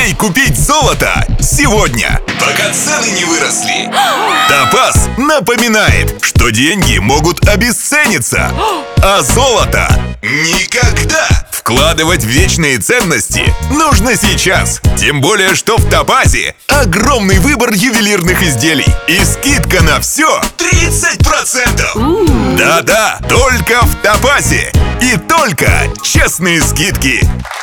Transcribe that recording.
Успей купить золото сегодня, пока цены не выросли. Топаз напоминает, что деньги могут обесцениться, а золото никогда. Вкладывать в вечные ценности нужно сейчас. Тем более, что в Топазе огромный выбор ювелирных изделий и скидка на все 30%. Да-да, только в Топазе. И только честные скидки.